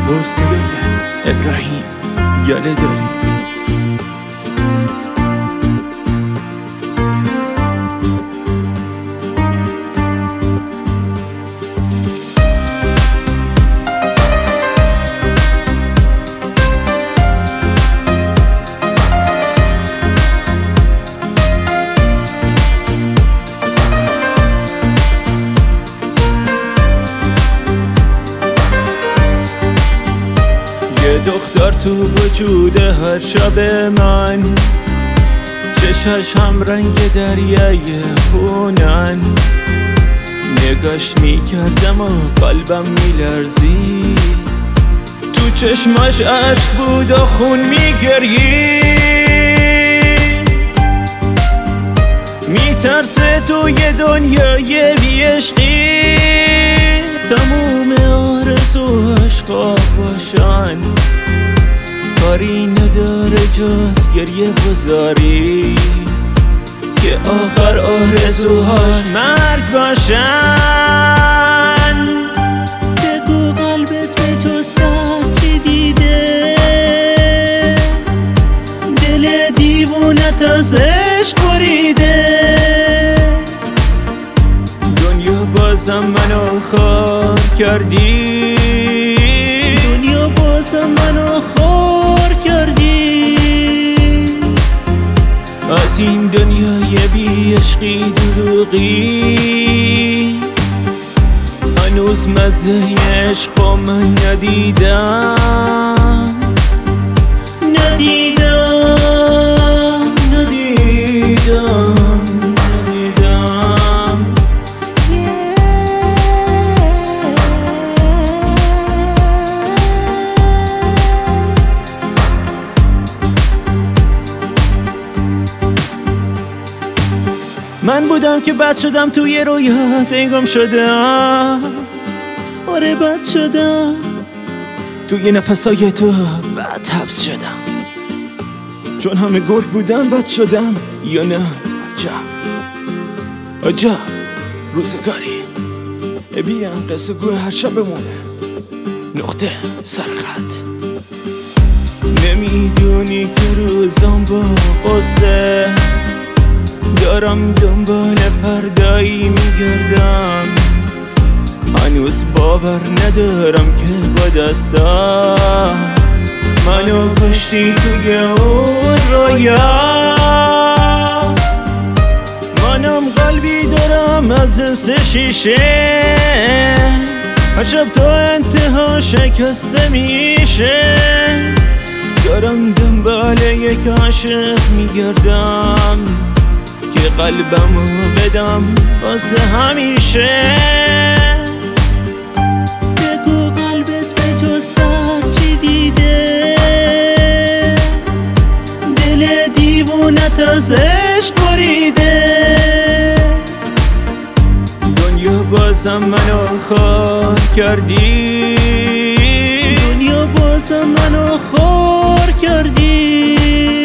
با صدای ابراهیم یاله داری. دختر تو وجود هر شب من، چشاش هم رنگ دریای خونن. نگاش میکردم و قلبم میلرزی، تو چشماش عشق بود و خون میگریی. میترسه توی دنیای بیعشقی، تموم آرزوهاش خواب باشن. کاری نداره جز گریه بزاری، که آخر آرزوهاش مرگ باشن. بگو قلبت به جز درد چی دیده، دل دیوونت از عشق بریده. دنیا بازم منو خار کردی، دنیا بازم منو خار کردی. از این دنیای بی عشقی دروغی، هنوز مزه عشق من ندیدم. ندیدم ندیدم من بودم که بد شدم توی رویات گم شدم. آره بد شدم، توی نفسای تو بد حبس شدم. چون همه گرگ بودم بد شدم یا نه؟ عجب روزگاری. بیان قصه گوه هر شبمونه، نقطه سرخط. نمیدونی که روزم با قصه دارم دنبال فردایی میگردم. هنوز باور ندارم که با دستات منو کشتی توی اون رویا. منم قلبی دارم از سه شیشه، هر شب تا انتها شکسته میشه. دارم دنبال یک عاشق میگردم که قلبمو بدم واسه همیشه. بگو قلبت به جز درد چی دیده، دل دیوونت از عشق بریده. دنیا بازم منو خار کردی، دنیا بازم منو خار کردی.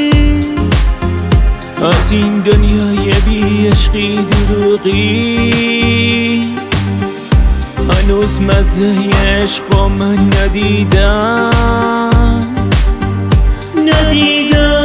از این دنیای بی عشقی دروغی، هنوز مزه عشق من ندیدم. ندیدم